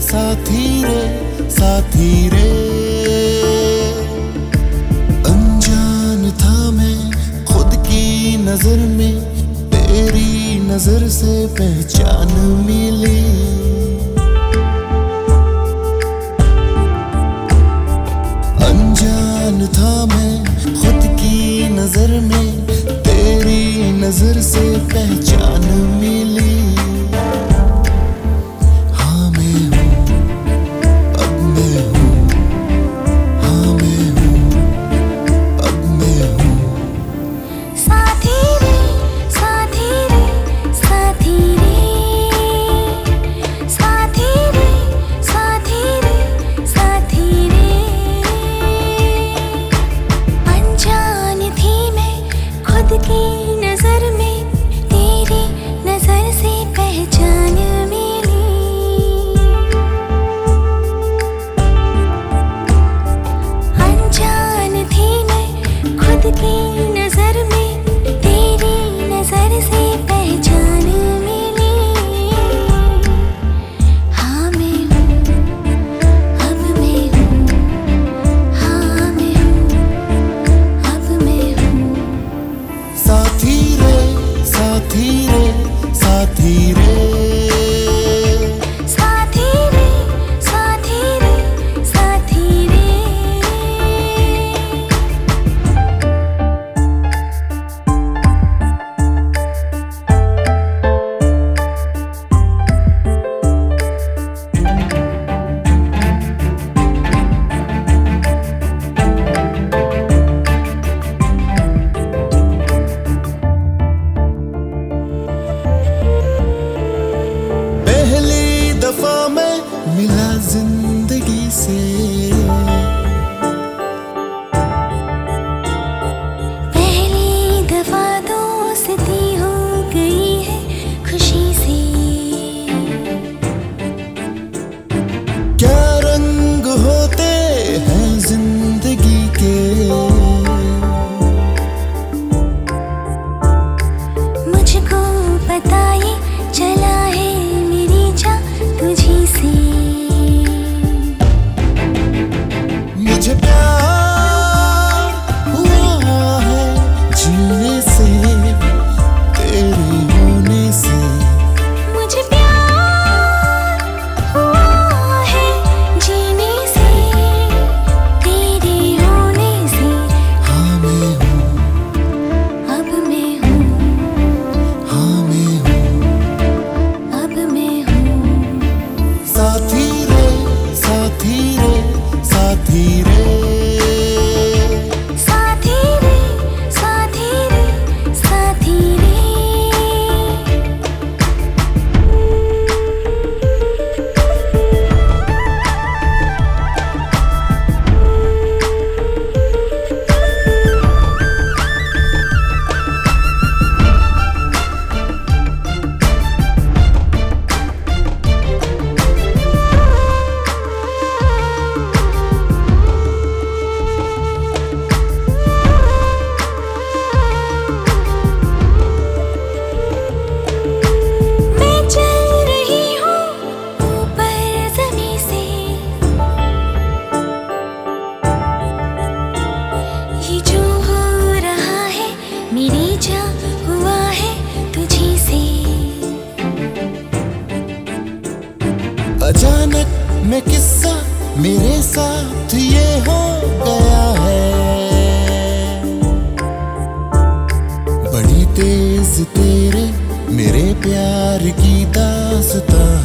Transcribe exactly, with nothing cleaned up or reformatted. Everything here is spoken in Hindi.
साथी रे साथी रे। अनजान था मैं खुद की नजर में, तेरी नजर से पहचान मिली। अनजान था मैं खुद की नजर में, तेरी नजर से पहचान मिली। हाँ मैं हूँ, अब मैं हूँ, हाँ मैं हूँ, अब मैं हूँ। साथी रे साथी रे साथी रे, साथी रे साथी रे साथी रे। अनजान थी मैं खुद की नजर में, तेरी नजर से पहचान मिली। अनजान थी मैं खुद की नजर में, तेरी नजर से पहचान मिली। हाँ मैं हूँ, अब मैं हूँ, हाँ मैं हूँ, अब मैं हूँ। साथी रे साथी रे साथी रे। साथी रे साथी रे साथी रे। पहली दफा मैं मिला जिंदगी से, पहली दफा दोस्ती हो गई है खुशी से। क्या रंग होते हैं जिंदगी के, मुझको पता ये चला है मेरी जान तुझी से। मुझे प्यार हुआ है जीने से, तेरे होने से। मुझे प्यार हुआ है जीने से, तेरे होने से। हाँ मैं हूँ, अब मैं हूँ, हाँ मैं हूँ। अब मैं हूँ। साथी रे साथी रे साथी रे। साथी रे साथी रे साथी रे। मैं चल रही हूँ ऊपर ज़मीं से, ये जो हो रहा है मेरी जान हुआ है तुझी से। अचानक में किस्सा मेरे साथ ये हो गया है, बड़ी तेज तेरे मेरे प्यार की दास्तां